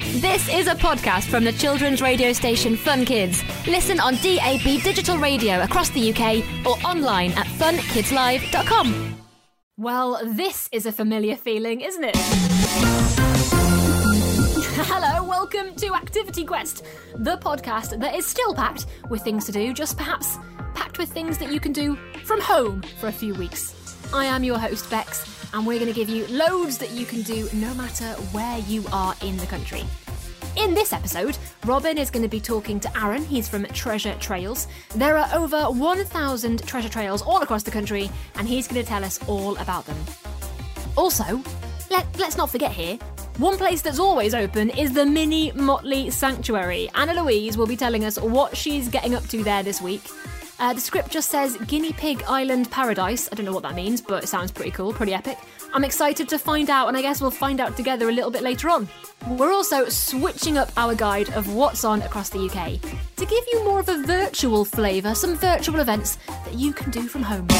This is a podcast from the children's radio station Fun Kids. Listen on DAB digital radio across the UK or online at funkidslive.com. Well, this is a familiar feeling, isn't it? Hello, welcome to Activity Quest, the podcast that is still packed with things to do, just perhaps packed with things that you can do from home for a few weeks. I am your host, Bex, and we're going to give you loads that you can do no matter where you are in the country. In this episode, Robin is going to be talking to Aaron. He's from Treasure Trails. There are over 1,000 treasure trails all across the country, and he's going to tell us all about them. Also, let's not forget here, one place that's always open is the Mini Motley Sanctuary. Anna Louise will be telling us what she's getting up to there this week. The script just says Guinea Pig Island Paradise. I don't know what that means, but it sounds pretty cool, pretty epic. I'm excited to find out, and I guess we'll find out together a little bit later on. We're also switching up our guide of what's on across the UK to give you more of a virtual flavour, some virtual events that you can do from home.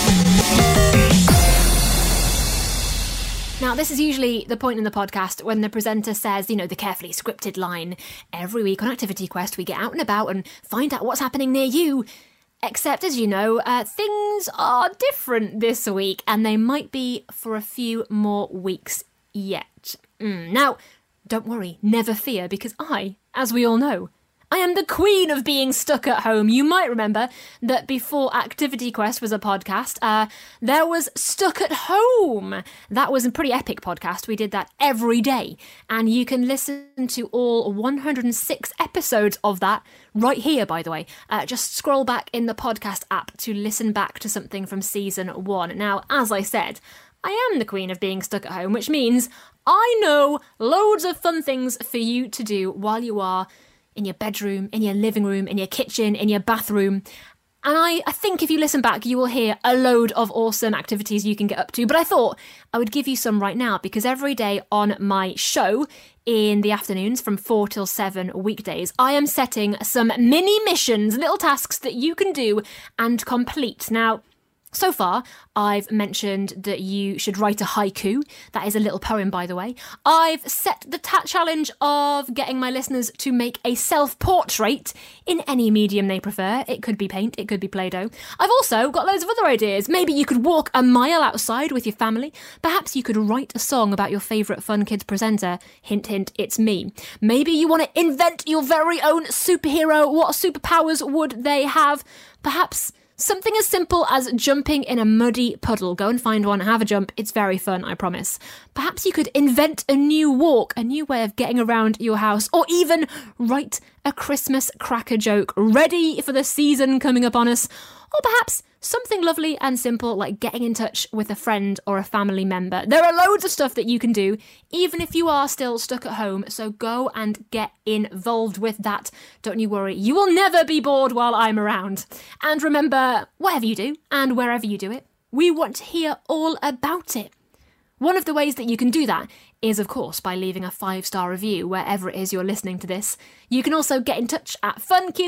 Now, this is usually the point in the podcast when the presenter says, the carefully scripted line. Every week on Activity Quest, we get out and about and find out what's happening near you. Except, as you know, things are different this week, and they might be for a few more weeks yet. Now, don't worry, never fear, because I, as we all know, I am the queen of being stuck at home. You might remember that before Activity Quest was a podcast, there was Stuck at Home. That was a pretty epic podcast. We did that every day. And you can listen to all 106 episodes of that right here, by the way. Just scroll back in the podcast app to listen back to something from season 1. Now, as I said, I am the queen of being stuck at home, which means I know loads of fun things for you to do while you are in your bedroom, in your living room, in your kitchen, in your bathroom. And I think if you listen back, you will hear a load of awesome activities you can get up to. But I thought I would give you some right now, because every day on my show in the afternoons from 4 till 7 weekdays, I am setting some mini missions, little tasks that you can do and complete. Now, so far, I've mentioned that you should write a haiku. That is a little poem, by the way. I've set the challenge of getting my listeners to make a self-portrait in any medium they prefer. It could be paint, it could be Play-Doh. I've also got loads of other ideas. Maybe you could walk a mile outside with your family. Perhaps you could write a song about your favourite Fun Kids presenter. Hint, hint, it's me. Maybe you want to invent your very own superhero. What superpowers would they have? Perhaps something as simple as jumping in a muddy puddle. Go and find one, have a jump. It's very fun, I promise. Perhaps you could invent a new walk, a new way of getting around your house, or even write a Christmas cracker joke ready for the season coming up on us. Or perhaps something lovely and simple like getting in touch with a friend or a family member. There are loads of stuff that you can do, even if you are still stuck at home, so go and get involved with that. Don't you worry, you will never be bored while I'm around. And remember, whatever you do and wherever you do it, we want to hear all about it. One of the ways that you can do that is, of course, by leaving a 5-star review wherever it is you're listening to this. You can also get in touch at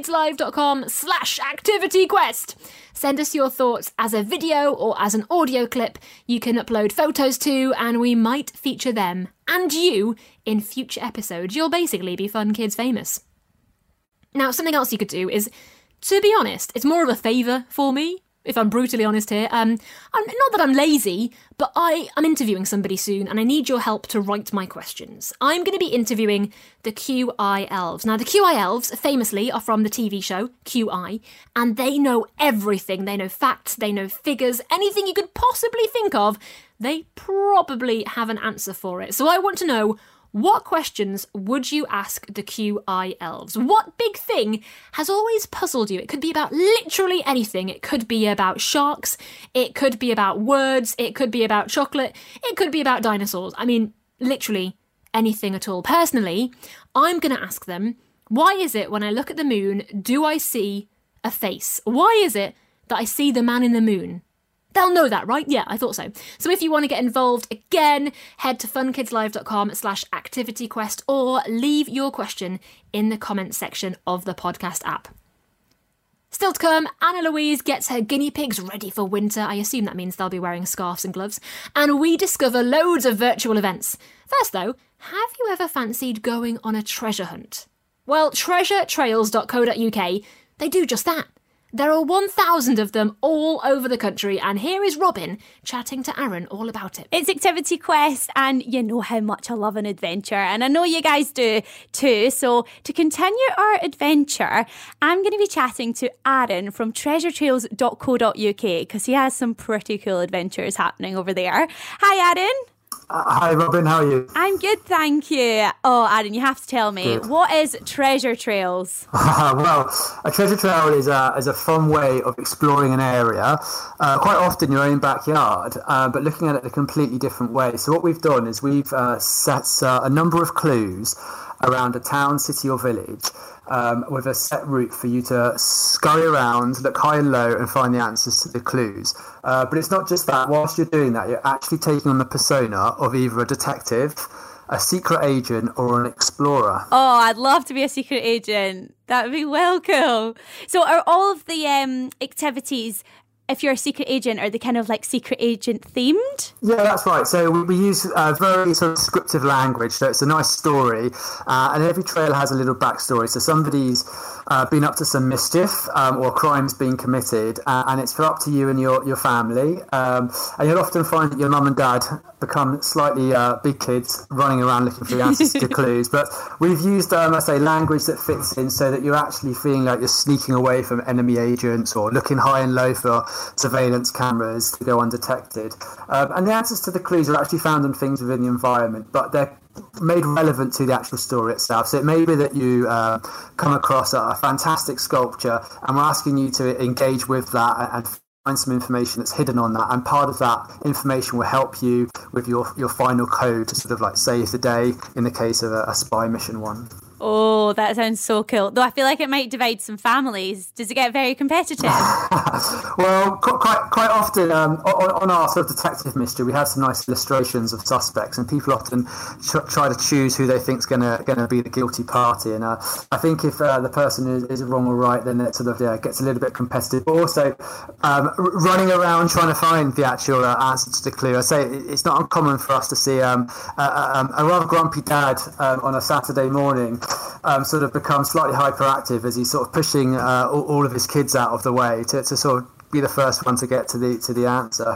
funkidslive.com/activityquest. Send us your thoughts as a video or as an audio clip you can upload photos to, and we might feature them and you in future episodes. You'll basically be Fun Kids famous. Now, something else you could do is, to be honest, it's more of a favour for me, if I'm brutally honest here. I'm not that I'm lazy, but I'm interviewing somebody soon and I need your help to write my questions. I'm going to be interviewing the QI Elves. Now, the QI Elves famously are from the TV show QI, and they know everything. They know facts, they know figures, anything you could possibly think of, they probably have an answer for it. So I want to know, what questions would you ask the QI Elves? What big thing has always puzzled you? It could be about literally anything. It could be about sharks. It could be about words. It could be about chocolate. It could be about dinosaurs. I mean, literally anything at all. Personally, I'm going to ask them, why is it when I look at the moon, do I see a face? Why is it that I see the man in the moon? They'll know that, right? Yeah, I thought so. So if you want to get involved, again, head to funkidslive.com/activityquest or leave your question in the comments section of the podcast app. Still to come, Anna Louise gets her guinea pigs ready for winter. I assume that means they'll be wearing scarves and gloves. And we discover loads of virtual events. First though, have you ever fancied going on a treasure hunt? Well, treasuretrails.co.uk, they do just that. There are 1,000 of them all over the country, and here is Robin chatting to Aaron all about it. It's Activity Quest, and you know how much I love an adventure, and I know you guys do too. So to continue our adventure, I'm going to be chatting to Aaron from treasuretrails.co.uk because he has some pretty cool adventures happening over there. Hi, Aaron. Hi Robin, how are you? I'm good, thank you. Oh, Aaron, you have to tell me, good. What is Treasure Trails? Well, a treasure trail is a fun way of exploring an area, quite often your own backyard, but looking at it a completely different way. So what we've done is we've set a number of clues around a town, city or village, with a set route for you to scurry around, look high and low, and find the answers to the clues. But it's not just that. Whilst you're doing that, you're actually taking on the persona of either a detective, a secret agent, or an explorer. Oh, I'd love to be a secret agent. That would be well cool. So are all of the activities, if you're a secret agent, are they kind of like secret agent themed? Yeah, that's right. So we use very sort of descriptive language. So it's a nice story. And every trail has a little backstory. So somebody's been up to some mischief or crimes being committed. And it's up to you and your family. And you'll often find that your mum and dad become slightly big kids running around looking for the answers to clues. But we've used, language that fits in so that you're actually feeling like you're sneaking away from enemy agents or looking high and low for surveillance cameras to go undetected. And the answers to the clues are actually found in things within the environment, but they're made relevant to the actual story itself. So it may be that you come across a fantastic sculpture and we're asking you to engage with that and find some information that's hidden on that, and part of that information will help you with your final code to sort of like save the day in the case of a spy mission one. Oh, that sounds so cool. Though I feel like it might divide some families. Does it get very competitive? Well, quite often on our sort of detective mystery, we have some nice illustrations of suspects, and people often try to choose who they think is going to be the guilty party. And I think if the person is wrong or right, then it sort of gets a little bit competitive. But also running around trying to find the actual answer to the clue. I say it's not uncommon for us to see a rather grumpy dad on a Saturday morning sort of become slightly hyperactive as he's sort of pushing all of his kids out of the way to sort of be the first one to get to the answer.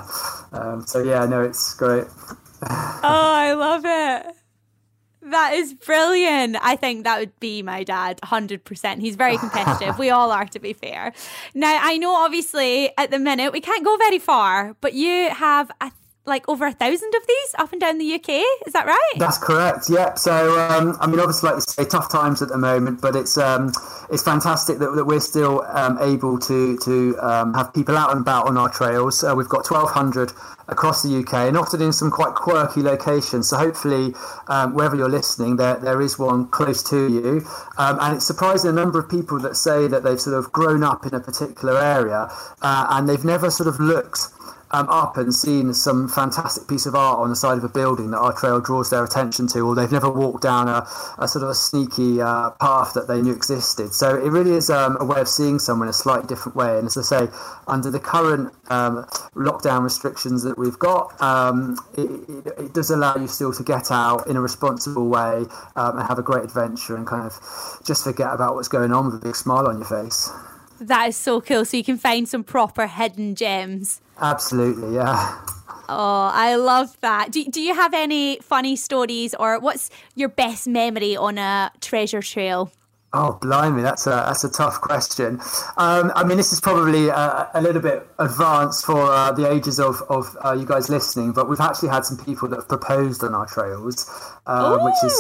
It's great. Oh, I love it. That is brilliant. I think that would be my dad, 100%. He's very competitive. We all are, to be fair. Now, I know obviously at the minute we can't go very far, but you have over 1,000 of these up and down the UK. Is that right? That's correct. Yeah. So, obviously, like you say, tough times at the moment, but it's fantastic that we're still able to have people out and about on our trails. We've got 1,200 across the UK and often in some quite quirky locations. So hopefully, wherever you're listening, there is one close to you. And it's surprising the number of people that say that they've sort of grown up in a particular area and they've never sort of looked up and seen some fantastic piece of art on the side of a building that our trail draws their attention to, or they've never walked down a sort of a sneaky path that they knew existed. So it really is a way of seeing someone in a slightly different way. And as I say, under the current lockdown restrictions that we've got, it does allow you still to get out in a responsible way and have a great adventure and kind of just forget about what's going on with a big smile on your face. That is so cool. So you can find some proper hidden gems. Absolutely, yeah. Oh, I love that. Do you have any funny stories, or what's your best memory on a treasure trail? Oh, blimey, that's a tough question. This is probably a little bit advanced for the ages of you guys listening, but we've actually had some people that have proposed on our trails, which is,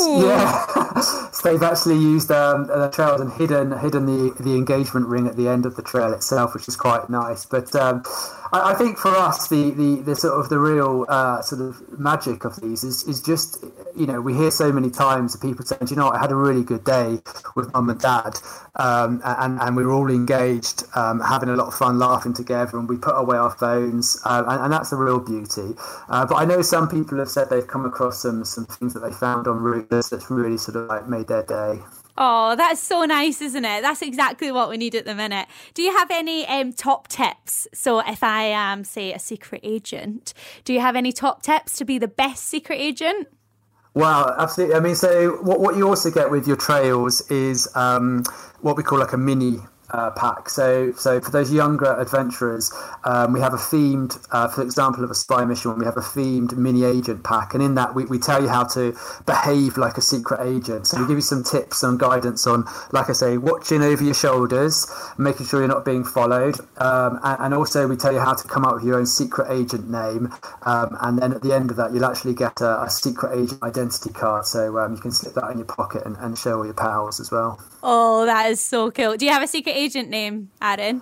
so they've actually used the trails and hidden the engagement ring at the end of the trail itself, which is quite nice. But I think for us, the sort of the real sort of magic of these is just, we hear so many times of people saying, I had a really good day with mum and dad, and we were all engaged, having a lot of fun, laughing together, and we put away our phones, and that's the real beauty. But I know some people have said they've come across some things that they found on route that's really sort of like made their day. Oh, that's so nice, isn't it? That's exactly what we need at the minute. Do you have any top tips? So if I am, say, a secret agent, do you have any top tips to be the best secret agent? Well, absolutely. I mean, so what you also get with your trails is what we call like a mini pack. So for those younger adventurers, we have a themed, for example, of a spy mission, we have a themed mini agent pack, and in that we tell you how to behave like a secret agent. So we give you some tips and guidance on, like I say, watching over your shoulders, making sure you're not being followed, and also we tell you how to come up with your own secret agent name, and then at the end of that you'll actually get a secret agent identity card, so you can slip that in your pocket and show all your pals as well. Oh, that is so cool. Do you have a secret agent name, Aaron?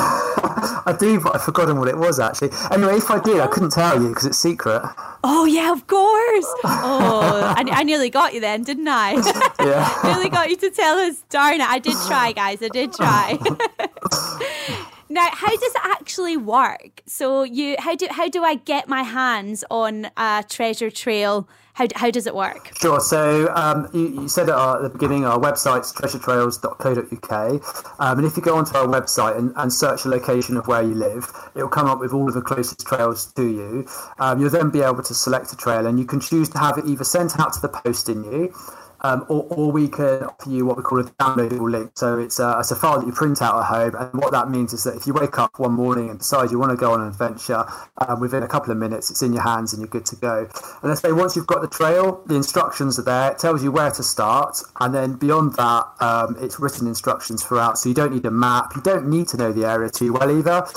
I do, but I've forgotten what it was, actually. Anyway, if I did, I couldn't tell you because it's secret. Oh, yeah, of course. Oh, I nearly got you then, didn't I? Yeah. Nearly got you to tell us. Darn it. I did try, guys. I did try. Now, how does it actually work? So how do I get my hands on a treasure trail? How does it work? Sure. So you said at the beginning, our website's treasuretrails.co.uk. And if you go onto our website and search the location of where you live, it'll come up with all of the closest trails to you. You'll then be able to select a trail, and you can choose to have it either sent out to the post in you, or we can offer you what we call a downloadable link. So it's a file that you print out at home, and what that means is that if you wake up one morning and decide you want to go on an adventure, within a couple of minutes it's in your hands and you're good to go. And let's say once you've got the trail, the instructions are there, it tells you where to start, and then beyond that it's written instructions throughout, so you don't need a map, you don't need to know the area too well either.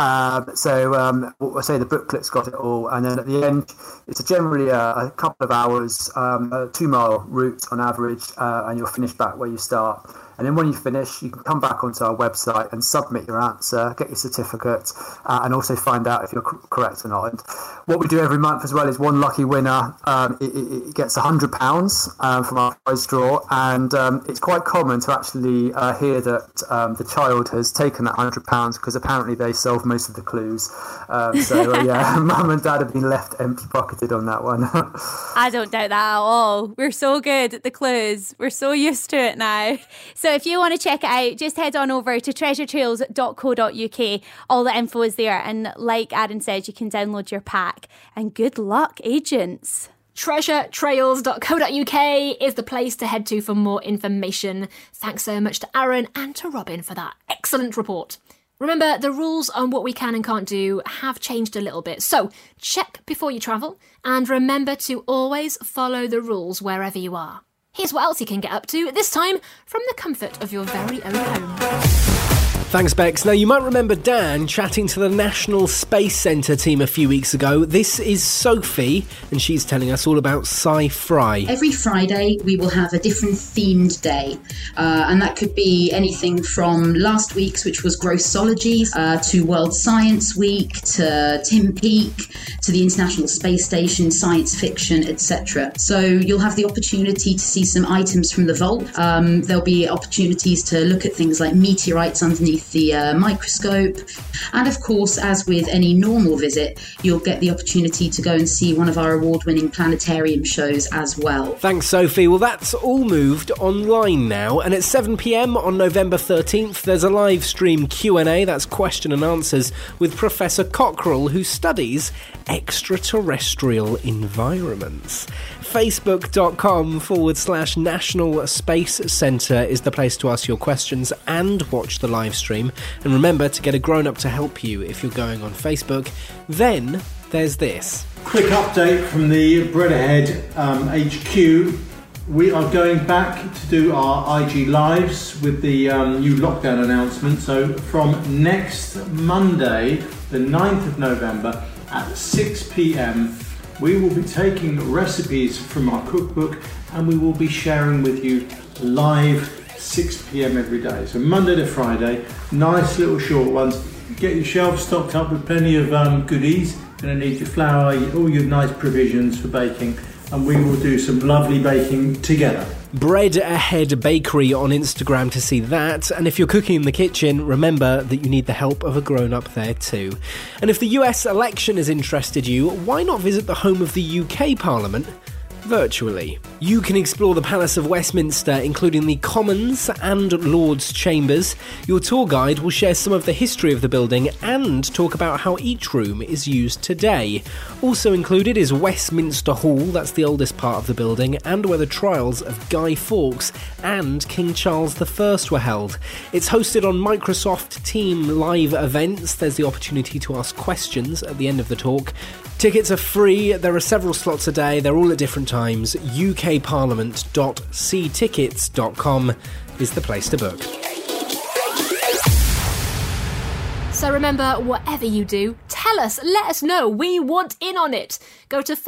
So we'll say the booklet's got it all, and then at the end it's generally a couple of hours, a 2-mile route on average, and you'll finish back where you start. And then when you finish, you can come back onto our website and submit your answer, get your certificate, and also find out if you're correct or not. And what we do every month as well is one lucky winner. It gets £100 from our prize draw, and it's quite common to actually hear that the child has taken that £100 because apparently they solved most of the clues. Yeah, Mum and Dad have been left empty-pocketed on that one. I don't doubt that at all. We're so good at the clues. We're so used to it now. So if you want to check it out, just head on over to treasuretrails.co.uk. All the info is there. And like Aaron said, you can download your pack. And good luck, agents. treasuretrails.co.uk is the place to head to for more information. Thanks so much to Aaron and to Robin for that excellent report. Remember, the rules on what we can and can't do have changed a little bit, so check before you travel, and remember to always follow the rules wherever you are. Here's what else you can get up to, this time from the comfort of your very own home. Thanks, Bex. Now, you might remember Dan chatting to the National Space Centre team a few weeks ago. This is Sophie, and she's telling us all about Sci-Fry. Every Friday, we will have a different themed day, and that could be anything from last week's, which was Grossologies, to World Science Week, to Tim Peake, to the International Space Station, science fiction, etc. So you'll have the opportunity to see some items from the vault. There'll be opportunities to look at things like meteorites underneath the microscope, and of course, as with any normal visit, you'll get the opportunity to go and see one of our award-winning planetarium shows as well. Thanks, Sophie. Well, that's all moved online now, and at 7 p.m. on November 13th there's a live stream Q&A, that's question and answers, with Professor Cockrell, who studies extraterrestrial environments. Facebook.com/National Space Centre is the place to ask your questions and watch the live stream. And remember to get a grown-up to help you if you're going on Facebook. Then there's this. Quick update from the Bread Ahead HQ. We are going back to do our IG Lives with the new lockdown announcement. So from next Monday, the 9th of November at 6 p.m, we will be taking recipes from our cookbook and we will be sharing with you live 6 p.m. every day. So Monday to Friday, nice little short ones. Get your shelves stocked up with plenty of goodies. Going to need your flour, all your nice provisions for baking, and we will do some lovely baking together. Bread Ahead Bakery on Instagram to see that. And if you're cooking in the kitchen, remember that you need the help of a grown-up there too. And if the US election has interested you, why not visit the home of the UK Parliament? virtually. You can explore the Palace of Westminster, including the Commons and Lords' Chambers. Your tour guide will share some of the history of the building and talk about how each room is used today. Also included is Westminster Hall, that's the oldest part of the building, and where the trials of Guy Fawkes and King Charles I were held. It's hosted on Microsoft Team Live events. There's the opportunity to ask questions at the end of the talk. Tickets are free. There are several slots a day. They're all at different times. ukparliament.ctickets.com is the place to book. So remember, whatever you do, tell us, let us know. We want in on it. Go to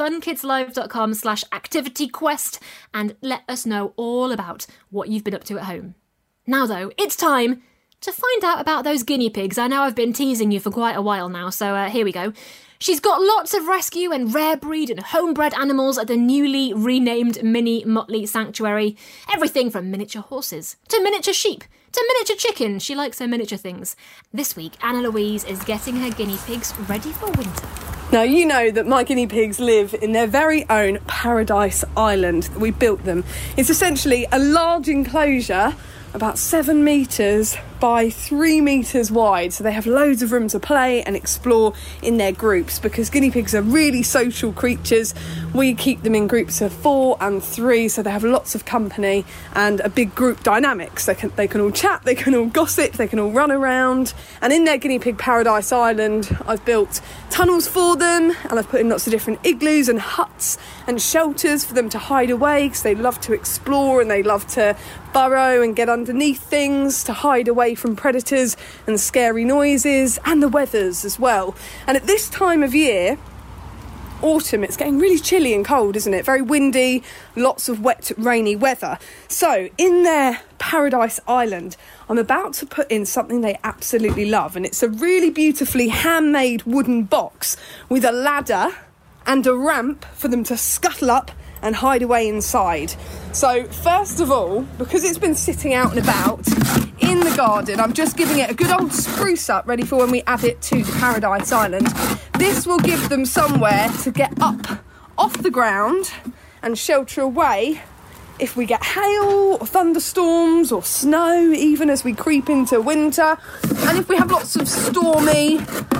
funkidslive.com/activityquest and let us know all about what you've been up to at home. Now though, it's time to find out about those guinea pigs. I know I've been teasing you for quite a while now, so here we go. She's got lots of rescue and rare breed and homebred animals at the newly renamed Mini Motley Sanctuary. Everything from miniature horses to miniature sheep to miniature chicken. She likes her miniature things. This week, Anna Louise is getting her guinea pigs ready for winter. Now, you know that my guinea pigs live in their very own paradise island. We built them. It's essentially a large enclosure about 7 metres by 3 metres wide, so they have loads of room to play and explore in their groups, because guinea pigs are really social creatures. We keep them in groups of 4 and 3, so they have lots of company and a big group dynamics. They can all chat, they can all gossip, they can all run around. And in their guinea pig paradise island, I've built tunnels for them, and I've put in lots of different igloos and huts and shelters for them to hide away, because they love to explore and they love to burrow and get underneath things to hide away from predators and scary noises and the weathers as well. And at this time of year, autumn, it's getting really chilly and cold, isn't it? Very windy, lots of wet, rainy weather. So in their paradise island, I'm about to put in something they absolutely love, and it's a really beautifully handmade wooden box with a ladder and a ramp for them to scuttle up and hide away inside. So first of all, because it's been sitting out and about in the garden, I'm just giving it a good old spruce up, ready for when we add it to the paradise island. This will give them somewhere to get up off the ground and shelter away if we get hail or thunderstorms or snow, even as we creep into winter. And if we have lots of stormy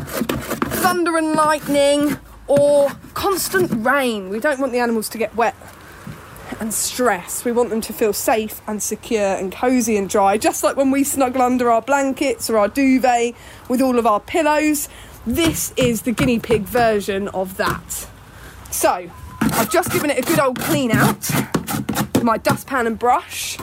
thunder and lightning or constant rain, we don't want the animals to get wet and stress. We want them to feel safe and secure and cosy and dry, just like when we snuggle under our blankets or our duvet with all of our pillows. This is the guinea pig version of that. So I've just given it a good old clean out with my dustpan and brush.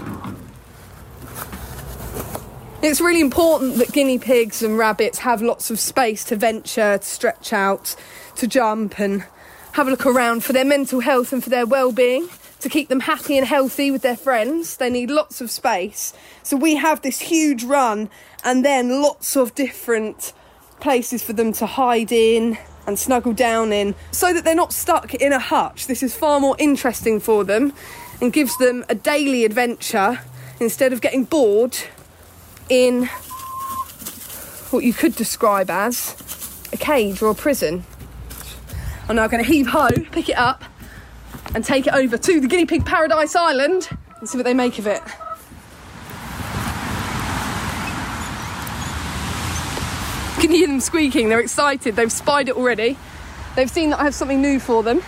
It's really important that guinea pigs and rabbits have lots of space to venture, to stretch out, to jump and have a look around for their mental health and for their well-being, to keep them happy and healthy with their friends. They need lots of space. So we have this huge run and then lots of different places for them to hide in and snuggle down in, so that they're not stuck in a hutch. This is far more interesting for them and gives them a daily adventure instead of getting bored in what you could describe as a cage or a prison. I'm now going to heave-ho, pick it up and take it over to the guinea pig paradise island and see what they make of it. You can hear them squeaking, they're excited, they've spied it already. They've seen that I have something new for them.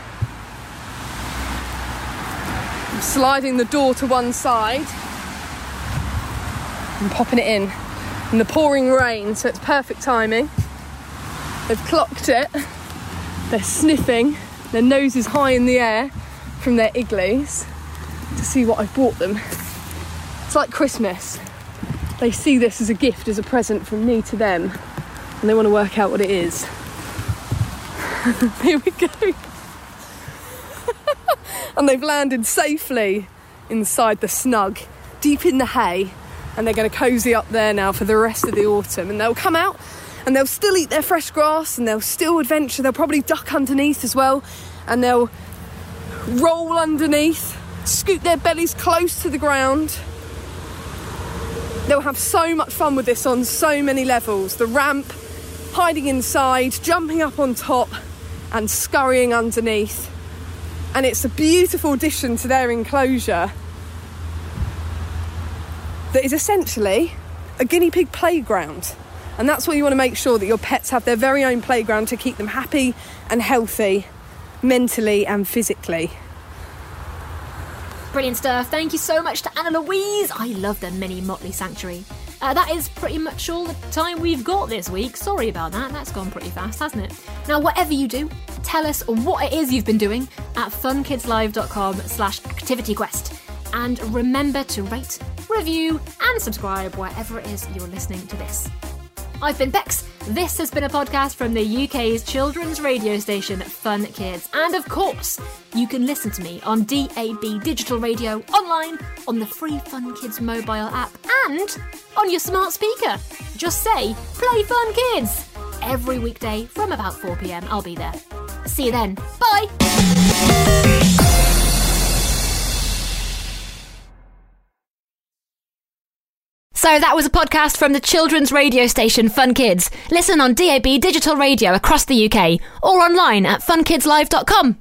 I'm sliding the door to one side and popping it in the pouring rain, so it's perfect timing. They've clocked it, they're sniffing, their nose is high in the air from their igloos to see what I've brought them. It's like Christmas. They see this as a gift, as a present from me to them, and they want to work out what it is. Here we go. And they've landed safely inside the snug, deep in the hay, and they're going to cosy up there now for the rest of the autumn. And they'll come out and they'll still eat their fresh grass and they'll still adventure. They'll probably duck underneath as well, and they'll roll underneath, scoot their bellies close to the ground. They'll have so much fun with this on so many levels. The ramp, hiding inside, jumping up on top and scurrying underneath. and it's a beautiful addition to their enclosure that is essentially a guinea pig playground. And that's what you want to make sure, that your pets have their very own playground to keep them happy and healthy, mentally and physically. Brilliant stuff. Thank you so much to Anna Louise. I love the mini Motley Sanctuary. That is pretty much all the time we've got this week. Sorry about that. That's gone pretty fast, hasn't it? Now, whatever you do, tell us what it is you've been doing at funkidslive.com/activityquest. And remember to rate, review and subscribe wherever it is you're listening to this. I've been Bex. This has been a podcast from the UK's children's radio station, Fun Kids. And of course, you can listen to me on DAB Digital Radio, online, on the free Fun Kids mobile app, and on your smart speaker. Just say, play Fun Kids! Every weekday from about 4 p.m. I'll be there. See you then. Bye! So that was a podcast from the children's radio station Fun Kids. Listen on DAB Digital Radio across the UK or online at funkidslive.com.